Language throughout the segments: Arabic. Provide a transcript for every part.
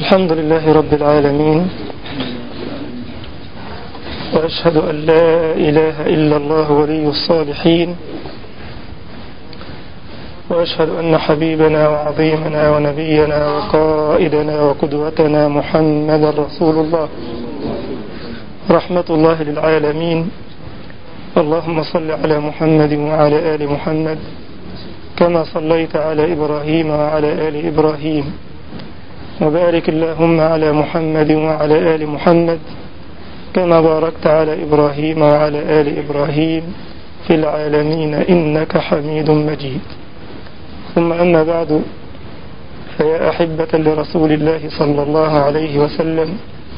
الحمد لله رب العالمين، وأشهد أن لا إله إلا الله ولي الصالحين، وأشهد أن حبيبنا وعظيمنا ونبينا وقائدنا وقدوتنا محمد رسول الله رحمة الله للعالمين. اللهم صل على محمد وعلى آل محمد كما صليت على إبراهيم وعلى آل إبراهيم، وبارك اللهم على محمد وعلى آل محمد كما باركت على إبراهيم وعلى آل إبراهيم في العالمين إنك حميد مجيد. ثم أما بعد، فيا أحبة لرسول الله صلى الله عليه وسلم،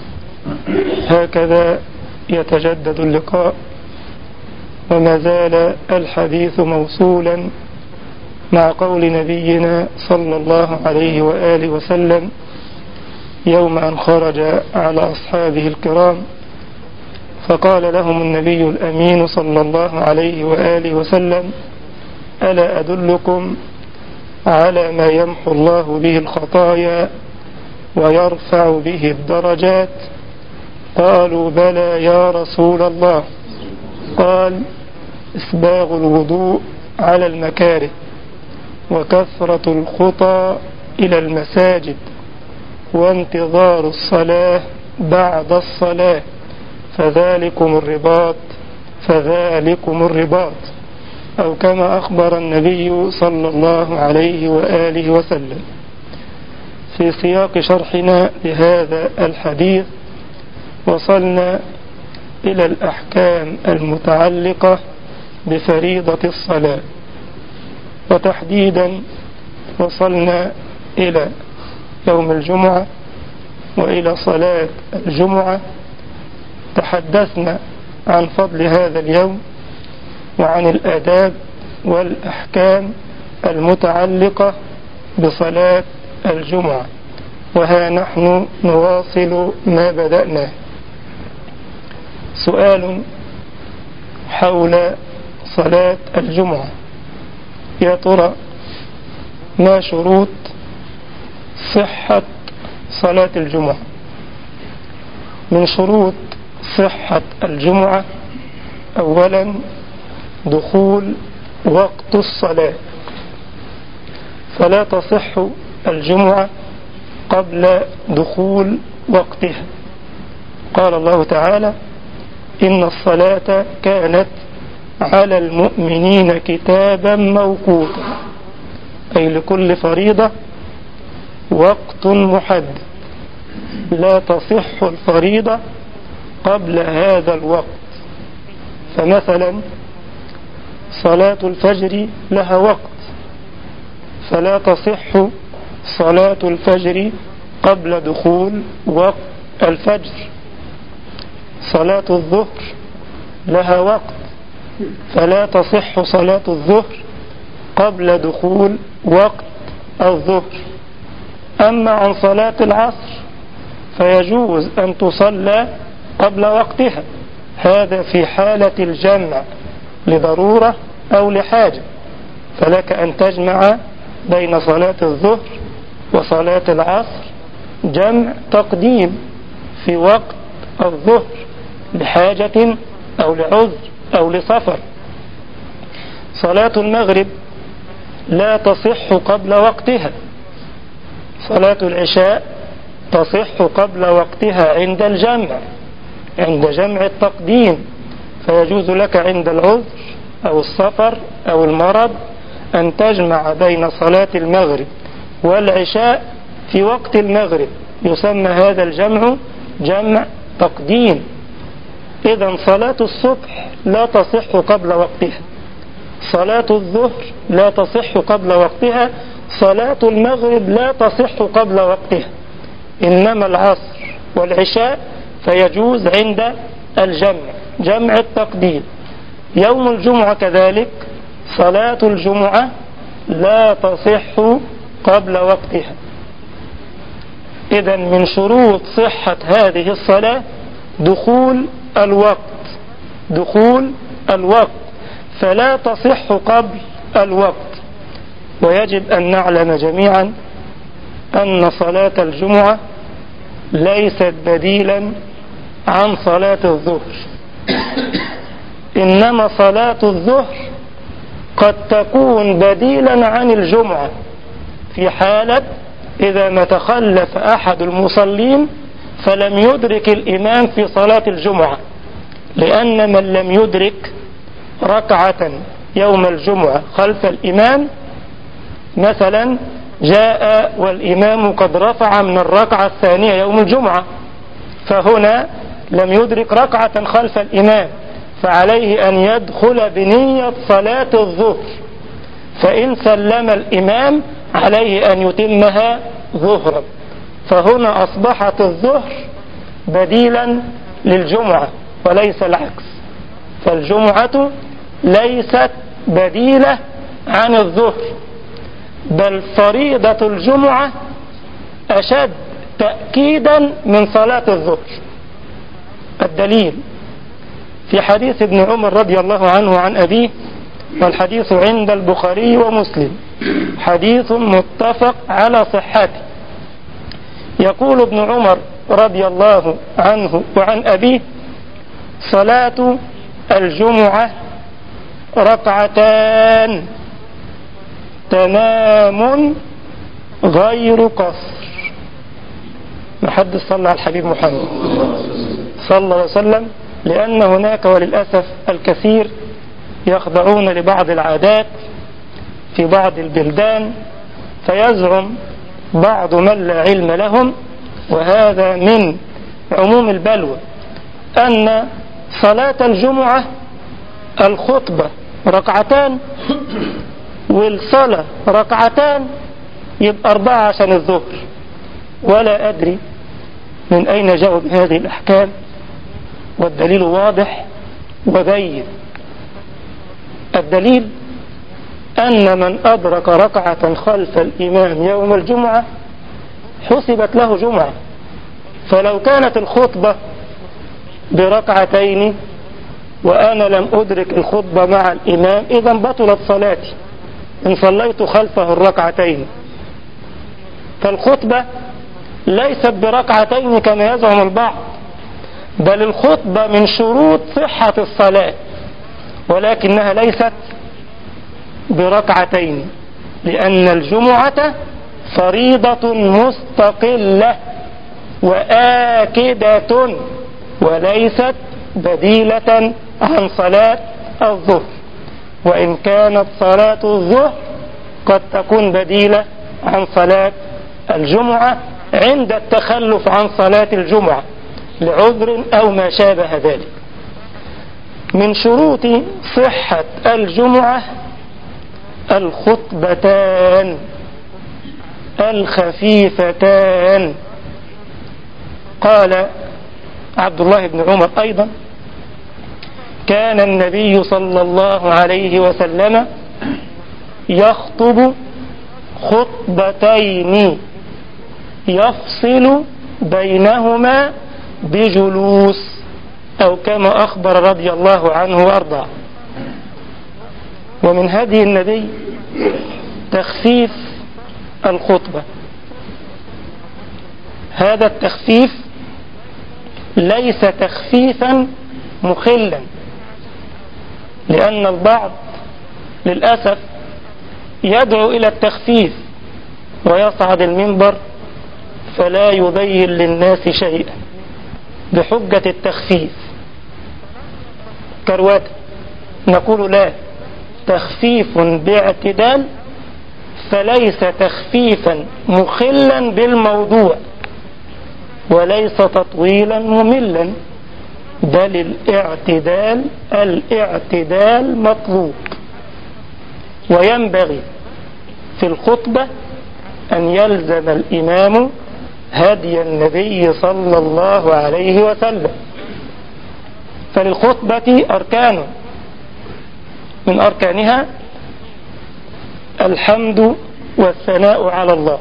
هكذا يتجدد اللقاء، وما زال الحديث موصولا مع قول نبينا صلى الله عليه وآله وسلم يوم أن خرج على أصحابه الكرام، فقال لهم النبي الأمين صلى الله عليه وآله وسلم: ألا أدلكم على ما يمحو الله به الخطايا ويرفع به الدرجات؟ قالوا: بلى يا رسول الله. قال: إسباغ الوضوء على المكاره، وكثرة الخطى إلى المساجد، وانتظار الصلاة بعد الصلاة، فذلكم الرباط، أو كما أخبر النبي صلى الله عليه وآله وسلم. في سياق شرحنا لهذا الحديث وصلنا إلى الأحكام المتعلقة بفريضة الصلاة، وتحديدا وصلنا إلى يوم الجمعة وإلى صلاة الجمعة. تحدثنا عن فضل هذا اليوم وعن الآداب والأحكام المتعلقة بصلاة الجمعة، وها نحن نواصل ما بدأنا. سؤال حول صلاة الجمعة: يا ترى ما شروط صحة صلاة الجمعة؟ من شروط صحة الجمعة أولا دخول وقت الصلاة، فلا تصح الجمعة قبل دخول وقتها. قال الله تعالى: إن الصلاة كانت على المؤمنين كتابا موقوتا، أي لكل فريضة وقت محدد، لا تصح الفريضة قبل هذا الوقت. فمثلا صلاة الفجر لها وقت، فلا تصح صلاة الفجر قبل دخول وقت الفجر. صلاة الظهر لها وقت، فلا تصح صلاة الظهر قبل دخول وقت الظهر. أما عن صلاة العصر فيجوز أن تصلى قبل وقتها، هذا في حالة الجمع لضرورة أو لحاجة، فلك أن تجمع بين صلاة الظهر وصلاة العصر جمع تقديم في وقت الظهر لحاجة أو لعذر أو لسفر. صلاة المغرب لا تصح قبل وقتها. صلاة العشاء تصح قبل وقتها عند الجمع، عند جمع التقديم، فيجوز لك عند العذر أو السفر أو المرض أن تجمع بين صلاة المغرب والعشاء في وقت المغرب، يسمى هذا الجمع جمع تقديم. إذن صلاة الصبح لا تصح قبل وقتها، صلاة الظهر لا تصح قبل وقتها، صلاة المغرب لا تصح قبل وقتها، إنما العصر والعشاء فيجوز عند الجمع، جمع التقديم. يوم الجمعة كذلك صلاة الجمعة لا تصح قبل وقتها. إذن من شروط صحة هذه الصلاة دخول الوقت، فلا تصح قبل الوقت. ويجب أن نعلم جميعا أن صلاة الجمعة ليست بديلا عن صلاة الظهر، إنما صلاة الظهر قد تكون بديلا عن الجمعة في حالة إذا ما تخلف أحد المصلين فلم يدرك الإمام في صلاة الجمعة، لأن من لم يدرك ركعة يوم الجمعة خلف الإمام، مثلا جاء والإمام قد رفع من الركعة الثانية يوم الجمعة، فهنا لم يدرك ركعة خلف الإمام، فعليه أن يدخل بنية صلاة الظهر، فإن سلم الإمام عليه أن يتمها ظهرا، فهنا أصبحت الظهر بديلا للجمعة وليس العكس، فالجمعة ليست بديلة عن الظهر، بل فريضة الجمعة أشد تأكيدا من صلاة الظهر. الدليل في حديث ابن عمر رضي الله عنه عن أبيه، والحديث عند البخاري ومسلم، حديث متفق على صحته. يقول ابن عمر رضي الله عنه وعن أبيه: صلاة الجمعة ركعتان تمام غير قصر. محدث صلى على الحبيب محمد صلى الله عليه وسلم، لأن هناك وللأسف الكثير يخضعون لبعض العادات في بعض البلدان، فيزعم بعض من لا علم لهم، وهذا من عموم البلوى، أن صلاة الجمعة الخطبة ركعتان والصلاة ركعتان، يبقى 4 عشان الظهر. ولا أدري من أين جاءوا بهذه الأحكام، والدليل واضح وبين. الدليل أن من أدرك ركعة خلف الإمام يوم الجمعة حسبت له جمعة، فلو كانت الخطبة بركعتين وأنا لم أدرك الخطبة مع الإمام، إذا بطلت صلاتي إن صليت خلفه الركعتين. فالخطبة ليست بركعتين كما يزعم البعض، بل الخطبة من شروط صحة الصلاة، ولكنها ليست بركعتين، لأن الجمعة فريضة مستقلة وآكدة وليست بديلة عن صلاة الظهر، وإن كانت صلاة الظهر قد تكون بديلة عن صلاة الجمعة عند التخلف عن صلاة الجمعة لعذر أو ما شابه ذلك. من شروط صحة الجمعة الخطبتان الخفيفتان. قال عبد الله بن عمر أيضا: كان النبي صلى الله عليه وسلم يخطب خطبتين يفصل بينهما بجلوس، أو كما أخبر رضي الله عنه وأرضاه. ومن هدي النبي تخفيف الخطبة. هذا التخفيف ليس تخفيفا مخلا، لأن البعض للأسف يدعو إلى التخفيف ويصعد المنبر فلا يبين للناس شيئا بحجة التخفيف كروات. نقول لا، تخفيف باعتدال، فليس تخفيفا مخلا بالموضوع وليس تطويلا مملا، بل الاعتدال مطلوب. وينبغي في الخطبة أن يلزم الإمام هدي النبي صلى الله عليه وسلم. فللخطبة أركان، من أركانها الحمد والثناء على الله،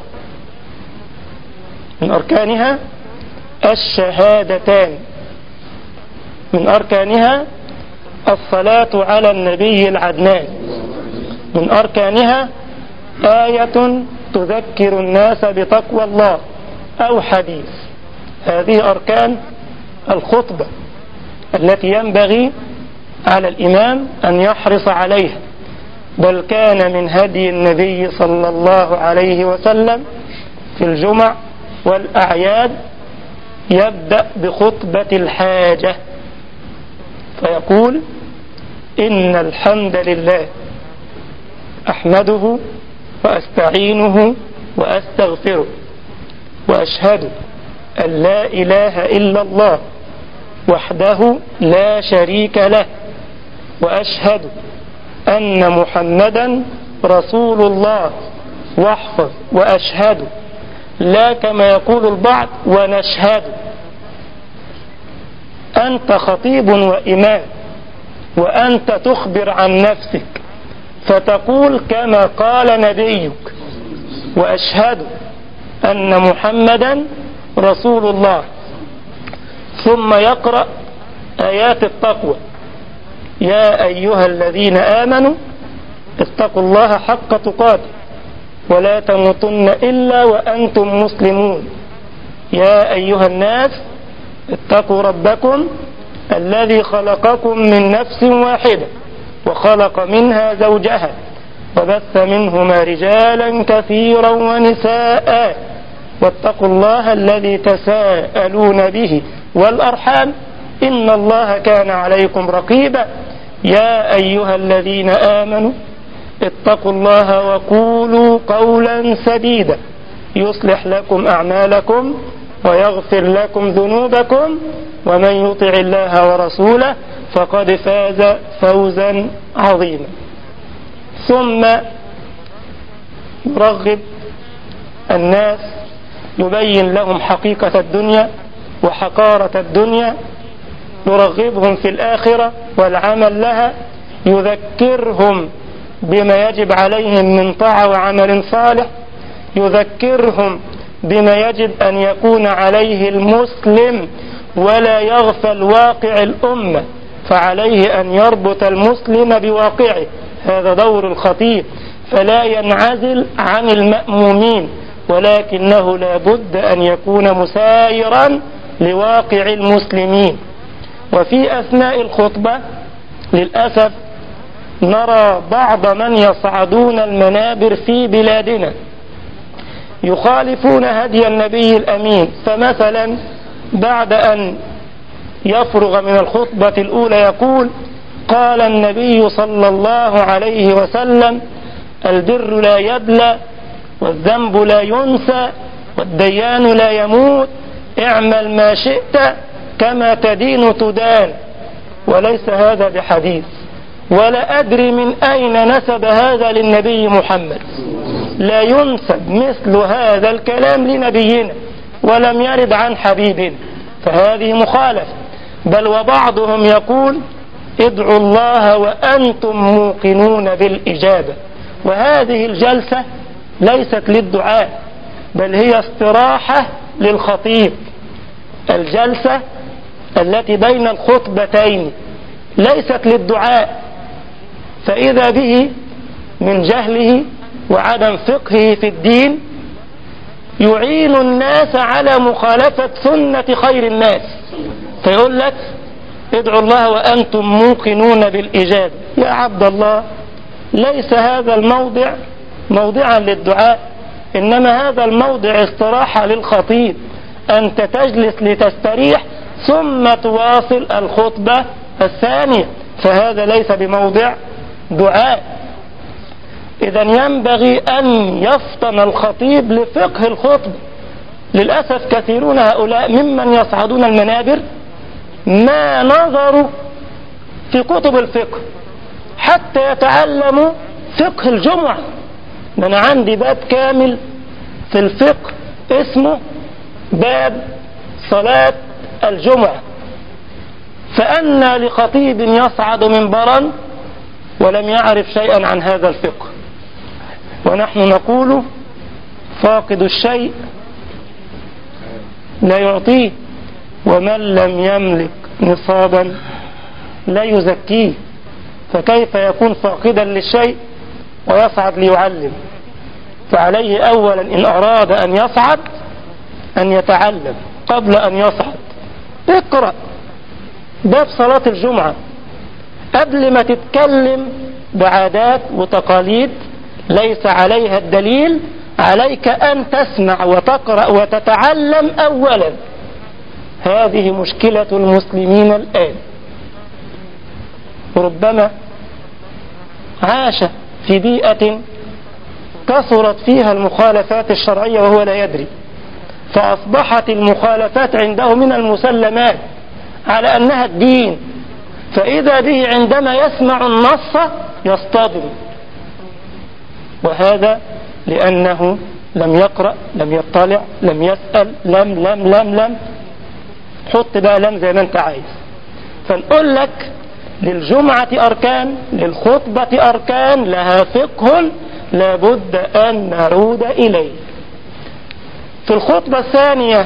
من أركانها الشهادتان، من أركانها الصلاة على النبي العدنان، من أركانها آية تذكر الناس بتقوى الله أو حديث، هذه أركان الخطبة التي ينبغي على الإمام أن يحرص عليها، بل كان من هدي النبي صلى الله عليه وسلم في الجمع والأعياد يبدأ بخطبة الحاجة فيقول: إن الحمد لله أحمده وأستعينه وأستغفره وأشهد أن لا إله إلا الله وحده لا شريك له وأشهد أن محمدا رسول الله. واحفظ وأشهد، لا كما يقول البعض ونشهد. أنت خطيب وإمام وأنت تخبر عن نفسك فتقول كما قال نبيك: وأشهد أن محمدا رسول الله. ثم يقرأ آيات التقوى: يا أيها الذين آمنوا اتقوا الله حق تقاته ولا تموتن إلا وأنتم مسلمون. يا أيها الناس اتقوا ربكم الذي خلقكم من نفس واحدة وخلق منها زوجها وبث منهما رجالا كثيرا ونساء واتقوا الله الذي تساءلون به والأرحام إن الله كان عليكم رقيبا. يا أيها الذين آمنوا اتقوا الله وقولوا قولا سديدا يصلح لكم أعمالكم ويغفر لكم ذنوبكم ومن يطع الله ورسوله فقد فاز فوزا عظيما. ثم يرغب الناس، يبين لهم حقيقة الدنيا وحقارة الدنيا، يرغبهم في الآخرة والعمل لها، يذكرهم بما يجب عليهم من طاعة وعمل صالح، يذكرهم بما يجب أن يكون عليه المسلم ولا يغفل واقع الأمة، فعليه أن يربط المسلم بواقعه. هذا دور الخطيب، فلا ينعزل عن المأمومين، ولكنه لا بد أن يكون مسايرا لواقع المسلمين. وفي أثناء الخطبة للأسف نرى بعض من يصعدون المنابر في بلادنا يخالفون هدي النبي الأمين. فمثلا بعد أن يفرغ من الخطبة الأولى يقول: قال النبي صلى الله عليه وسلم: البر لا يبلى والذنب لا ينسى والديان لا يموت، اعمل ما شئت كما تدين تدان. وليس هذا بحديث، ولا أدري من أين نسب هذا للنبي محمد. لا ينسب مثل هذا الكلام لنبينا ولم يرد عن حبيبنا، فهذه مخالفة. بل وبعضهم يقول: ادعوا الله وأنتم موقنون بالإجابة. وهذه الجلسة ليست للدعاء بل هي استراحة للخطيب. الجلسة التي بين الخطبتين ليست للدعاء، فإذا به من جهله وعدم فقهه في الدين يعين الناس على مخالفة سنة خير الناس، فيقول لك: ادعوا الله وأنتم موقنون بالإجابة. يا عبد الله، ليس هذا الموضع موضعا للدعاء، إنما هذا الموضع استراحة للخطيب. أنت تجلس لتستريح ثم تواصل الخطبة الثانية، فهذا ليس بموضع دعاء. إذن ينبغي أن يفطن الخطيب لفقه الخطبة. للأسف كثيرون هؤلاء ممن يصعدون المنابر ما نظروا في كتب الفقه حتى يتعلموا فقه الجمعة. أنا عندي باب كامل في الفقه اسمه باب صلاة الجمعة، فأنى لخطيب يصعد منبرا ولم يعرف شيئا عن هذا الفقه. ونحن نقول: فاقد الشيء لا يعطيه، ومن لم يملك نصابا لا يزكيه. فكيف يكون فاقدا للشيء ويصعد ليعلم؟ فعليه أولا إن أراد أن يصعد أن يتعلم. قبل أن يصعد. اقرأ باب صلاة الجمعة قبل ما تتكلم بعادات وتقاليد ليس عليها الدليل، عليك أن تسمع وتقرأ وتتعلم أولا. هذه مشكلة المسلمين الآن. ربما عاش في بيئة كثرت فيها المخالفات الشرعية وهو لا يدري، فأصبحت المخالفات عنده من المسلمات على أنها الدين، فإذا به عندما يسمع النص يصطدم، وهذا لأنه لم يقرأ، لم يطلع، لم يسأل، لم حط بقى لم زي ما انت عايز. فنقول لك للجمعة أركان، للخطبة أركان، لها فقه لابد أن نعود إليه. في الخطبة الثانية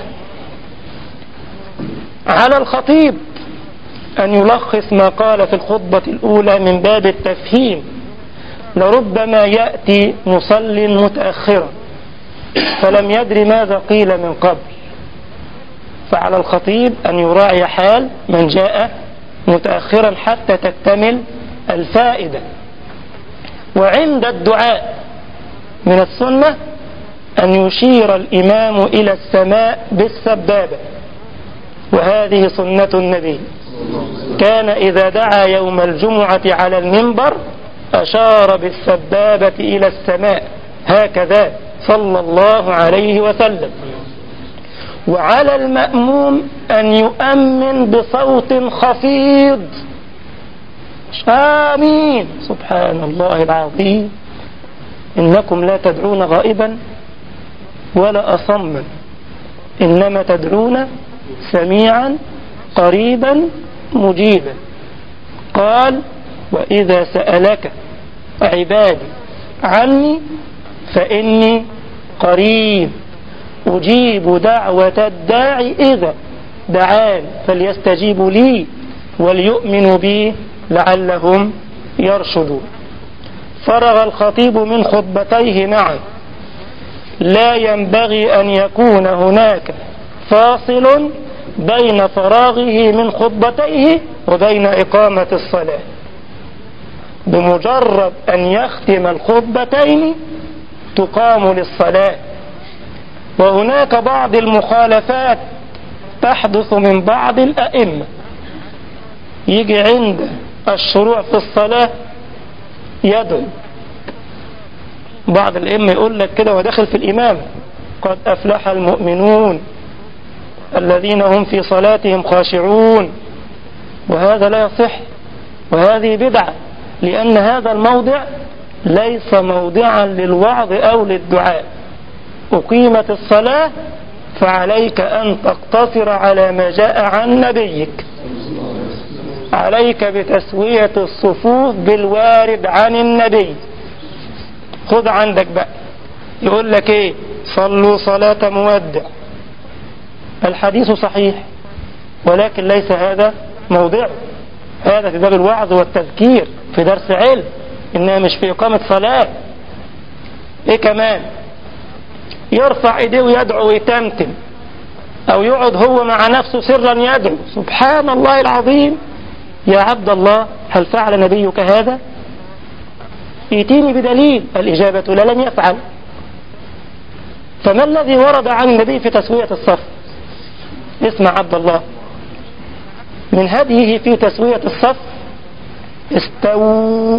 على الخطيب أن يلخص ما قال في الخطبة الأولى من باب التفهيم. لربما يأتي مصل متأخرا فلم يدري ماذا قيل من قبل، فعلى الخطيب أن يراعي حال من جاء متأخرا حتى تكتمل الفائدة. وعند الدعاء من السنة أن يشير الإمام إلى السماء بالسبابة، وهذه سنة النبي، كان إذا دعا يوم الجمعة على المنبر أشار بالسبابة إلى السماء هكذا صلى الله عليه وسلم. وعلى المأموم أن يؤمن بصوت خفيض، آمين سبحان الله العظيم، إنكم لا تدعون غائبا ولا أصما، إنما تدعون سميعا قريبا مجيبا. قال وإذا سألك عبادي عني فإني قريب أجيب دعوة الداعي إذا دعان فليستجيبوا لي وليؤمنوا بي لعلهم يرشدون. فرغ الخطيب من خطبتيه. نعم، لا ينبغي أن يكون هناك فاصل بين فراغه من خطبتيه وبين إقامة الصلاة. بمجرد أن يختم الخطبتين تقام للصلاة. وهناك بعض المخالفات تحدث من بعض الأئمة، يجي عند الشروع في الصلاة يدعو. بعض الأئمة يقول لك كده وداخل في الإمام قد أفلح المؤمنون الذين هم في صلاتهم خاشعون، وهذا لا يصح، وهذه بدعة، لأن هذا الموضع ليس موضعا للوعظ أو للدعاء. أقيمت الصلاة فعليك أن تقتصر على ما جاء عن نبيك، عليك بتسوية الصفوف بالوارد عن النبي. خذ عندك بقى يقول لك ايه؟ صلوا صلاة مودع. الحديث صحيح ولكن ليس هذا موضعه، هذا في باب الوعظ والتذكير في درس علم، إنها مش في إقامة صلاة. ايه كمان؟ يرفع ايديه ويدعو ويتمتم، او يقعد هو مع نفسه سرا يدعو. سبحان الله العظيم، يا عبد الله هل فعل نبيك هذا؟ ائتيني بدليل. الإجابة لا، لم يفعل. فما الذي ورد عن النبي في تسوية الصف؟ اسمع عبد الله، من هديه في تسوية الصف استووا،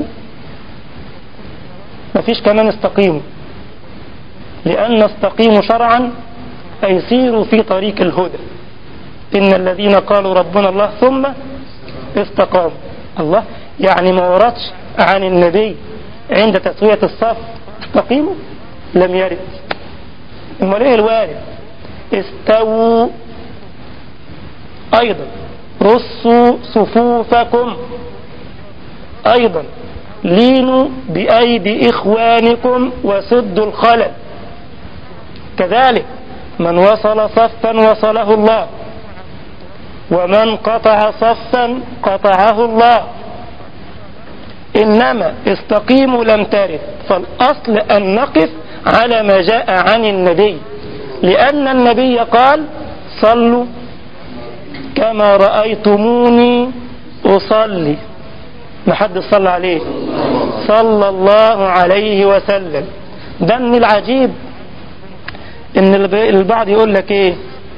مفيش كمان استقيموا، لأن استقيموا شرعا أي سيروا في طريق الهدى. إن الذين قالوا ربنا الله ثم استقاموا. الله، يعني ما وردش عن النبي عند تسوية الصف استقيموا؟ لم يرد. امال ايه الوارد؟ استووا. ايضا رصوا صفوفكم، ايضا لينوا بايدي اخوانكم وسدوا الخلل. كذلك من وصل صفا وصله الله، ومن قطع صفا قطعه الله. إنما استقيموا لم ترد، فالأصل أن نقف على ما جاء عن النبي، لأن النبي قال صلوا كما رأيتموني أصلي. ما حد صلى عليه صلى الله عليه وسلم. ده من العجيب ان البعض يقول لك ايه،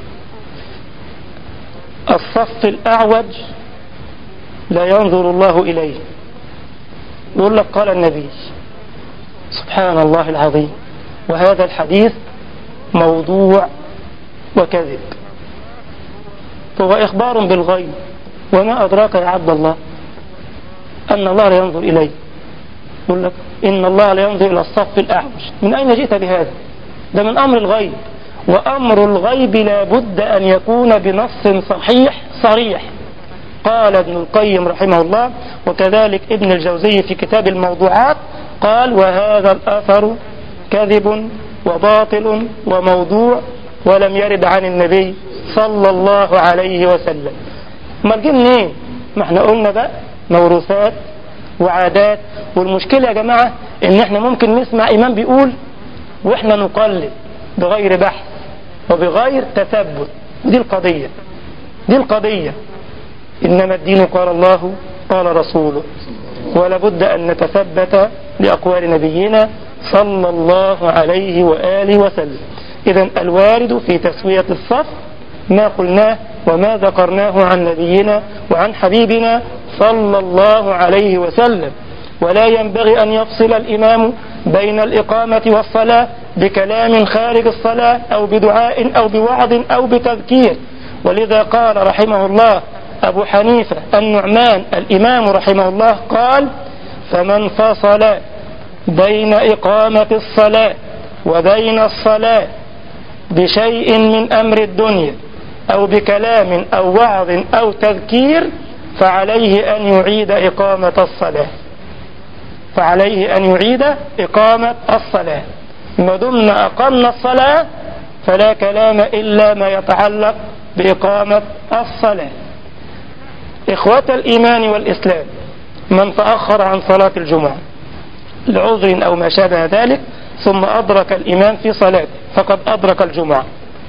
الصف الأعوج لا ينظر الله إليه. يقول لك قال النبي. سبحان الله العظيم. وهذا الحديث موضوع وكذب، فهو إخبار بالغيب. وما أدراك يا عبد الله أن الله لا ينظر إليه؟ يقول لك إن الله لا ينظر إلى الصف الأعوج. من أين جئت بهذا؟ ده من أمر الغيب، وأمر الغيب لا بد أن يكون بنص صحيح صريح. قال ابن القيم رحمه الله، وكذلك ابن الجوزي في كتاب الموضوعات، قال وهذا الأثر كذب وباطل وموضوع ولم يرد عن النبي صلى الله عليه وسلم. ما جه منين؟ ما احنا قلنا بقى موروثات وعادات. والمشكلة يا جماعة ان احنا ممكن نسمع امام بيقول واحنا نقلد بغير بحث وبغير تثبت. دي القضية. إنما الدين قال الله قال رسوله، ولا بد أن نتثبت لأقوال نبينا صلى الله عليه وآله وسلم. إذن الوارد في تسوية الصف ما قلناه وما ذكرناه عن نبينا وعن حبيبنا صلى الله عليه وسلم. ولا ينبغي أن يفصل الإمام بين الإقامة والصلاة بكلام خارج الصلاة أو بدعاء أو بوعظ أو بتذكير. ولذا قال رحمه الله أبو حنيفة النعمان الإمام رحمه الله قال فمن فصل بين إقامة الصلاة وبين الصلاة بشيء من أمر الدنيا أو بكلام أو وعظ أو تذكير فعليه أن يعيد إقامة الصلاة. ما دمنا أقمنا الصلاة فلا كلام إلا ما يتعلق بإقامة الصلاة. إخوة الإيمان والإسلام، من تأخر عن صلاة الجمعة لعذر أو ما شابه ذلك ثم أدرك الإمام في صلاته فقد أدرك الجمعة،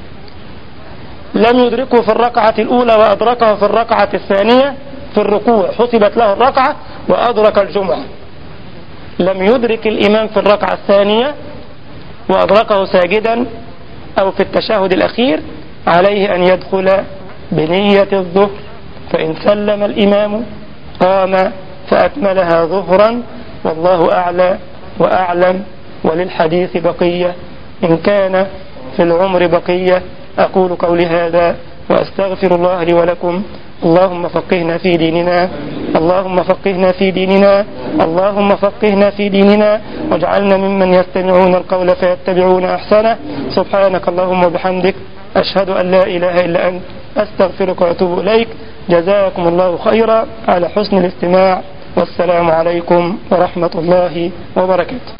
لم يدركه في الركعة الأولى وأدركه في الركعة الثانية في الركوع حسبت له الركعة وأدرك الجمعة. لم يدرك الإمام في الركعة الثانية وأدركه ساجدا أو في التشهد الأخير، عليه أن يدخل بنية الظهر، فإن سلم الإمام قام فأكملها ظهرا. والله أعلى وأعلم، وللحديث بقية إن كان في العمر بقية. أقول قولي هذا وأستغفر الله لي ولكم. اللهم فقهنا في ديننا، اللهم فقهنا في ديننا، اللهم فقهنا في ديننا، واجعلنا ممن يستمعون القول فيتبعون أحسنه. سبحانك اللهم وبحمدك، أشهد أن لا إله إلا أنت، أستغفرك وأتوب إليك. جزاكم الله خيرا على حسن الاستماع، والسلام عليكم ورحمة الله وبركاته.